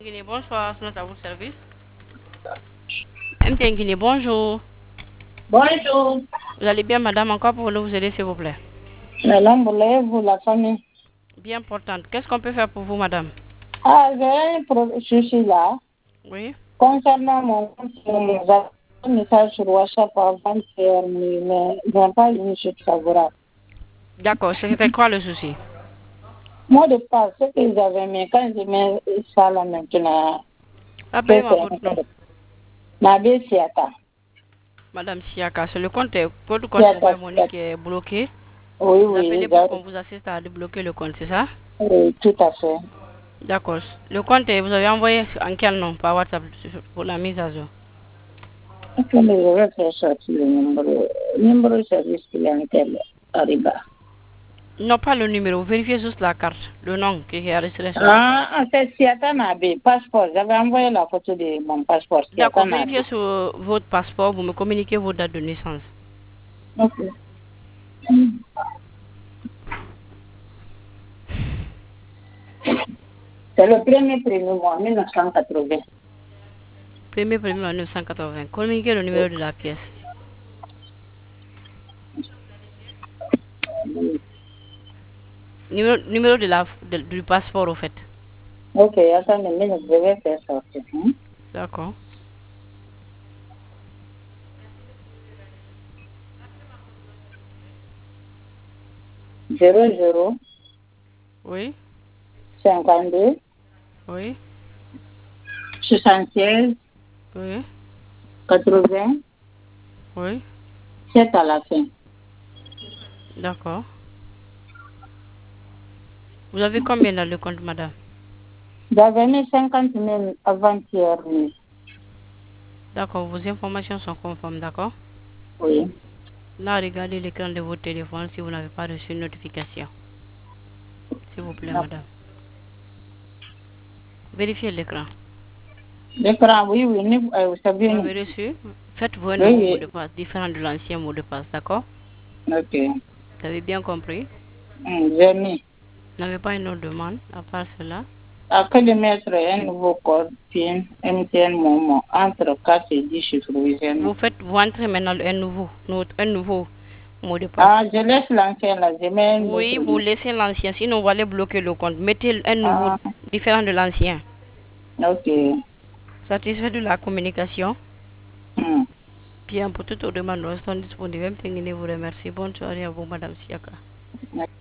Guinée, bonsoir, c'est à votre service. MTN Guinée, bonjour. Bonjour. Vous allez bien, madame? Encore pour vous aider, s'il vous plaît. Vous, la famille. Bien importante. Qu'est-ce qu'on peut faire pour vous, madame? J'ai un souci là. Oui. Concernant mon compte, un message sur WhatsApp avant-hier, mais ils n'ont pas une chute favorable. D'accord, c'était quoi le souci? Moi, de part, ce qu'ils avaient mis, quand je mets ça là maintenant, Appelez-moi votre nom. Nabi Siaka. Madame Siaka, c'est votre compte Siaka, mobile money qui est bloqué. oui, Vous oui, appelez pour qu'on vous assiste à débloquer le compte, c'est ça? oui, tout à fait. D'accord. Le compte, vous avez envoyé en quel nom par WhatsApp pour la mise à jour? Ok, mais je vais faire sortir le numéro de service clientèle Ariba. Non, pas le numéro. Vérifiez juste la carte, le nom qui est enregistré sur la carte. Ah, c'est Siata Nabi, passeport. J'avais envoyé la photo de mon passeport, D'accord, Siata vérifiez Nabi. sur votre passeport, vous me communiquez vos dates de naissance. Ok. C'est le premier mois, 1980. Premier 1980. Communiquez le numéro de la pièce. Numéro du passeport, au fait. Ok, attendez, je vais faire sortir. D'accord. 00 Oui, 52 oui, 76 oui, 80 oui. 7 à la fin. D'accord. Vous avez combien dans le compte, madame? J'avais mis 50 000 avant-hier. D'accord, vos informations sont conformes, d'accord? Oui. Là, regardez l'écran de votre téléphone si vous n'avez pas reçu une notification. S'il vous plaît, madame. Vérifiez l'écran. L'écran, oui, oui, c'est Vous bien. avez reçu? Faites-vous un Oui, nouveau mot oui. de passe, différent de l'ancien mot de passe, d'accord? Ok. Vous avez bien compris? J'ai mis. Vous n'avez pas une autre demande à part cela? Après de mettre un nouveau code PIN MTN Momo entre 4 et 10 chiffres, oui, j'ai mis. Vous entrez maintenant un nouveau mot de passe. Ah, je laisse l'ancien là, je mets un Oui, autre. vous laissez l'ancien, sinon on va aller bloquer le compte. Mettez un nouveau Ah, différent de l'ancien. ok. Satisfait de la communication? Hmm. Bien, pour toute autre demande, nous restons disponibles. Vous remercie. Bonne soirée à vous, Madame Siaka.